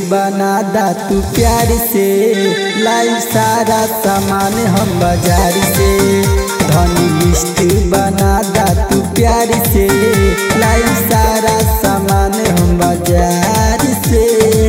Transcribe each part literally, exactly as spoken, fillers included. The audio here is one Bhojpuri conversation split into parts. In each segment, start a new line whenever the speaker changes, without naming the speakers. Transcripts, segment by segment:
बना दा तू प्यार से, लाई सारा सामान हम बाजार से। धनी लिस्ट बना दा तू प्यार से, लाई सारा सामान हम बाजार से।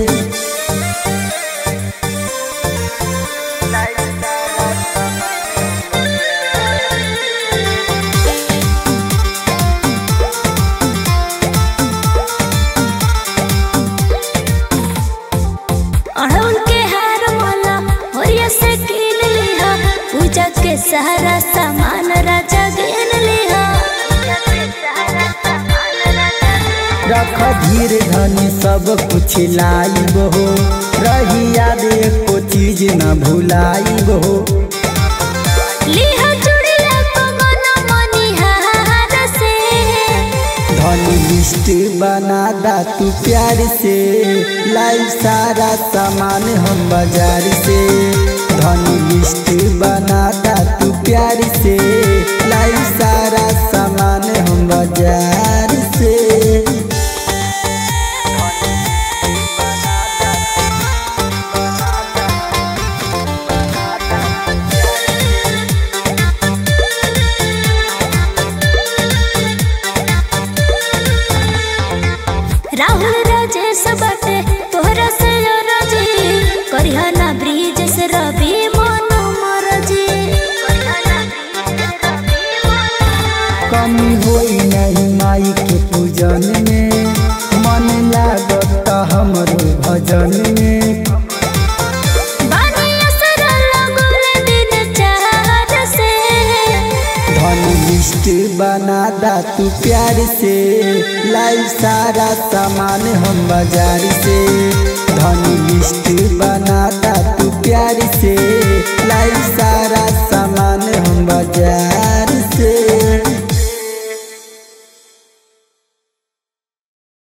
अड़हुल के हार माला होरिया से कीन लिहा, पूजा के सारा सामान राजा गिन लिहा।
रख धीर धनी सब कुछ लाइब हो, रही याद एको चीज न भुलाइब हो।
लिहा चूड़िया कंगन मनिहार से,
धनी लिस्ट बना दा तू प्यार से, लाई सारा सामान हम बाजार से। धनी लिस्ट बना दा तू प्यार से, लाई सारा सामान हम बाजार से।
राहुल राजेश बाटे तोहरा से राजी, करिहा ना ब्रिज से रवि मनो मरजी।
कमी होई नहीं माई के पूजन में, मन लागत हमरो भजन में।
बानी असर लगल दिन चार से,
धनी लिस्ट बना दा तू प्यार से, लाई सारा सामान हम बाजार से। धनी लिस्ट बना दा तू प्यार से, लाई सारा सामान हम बाजार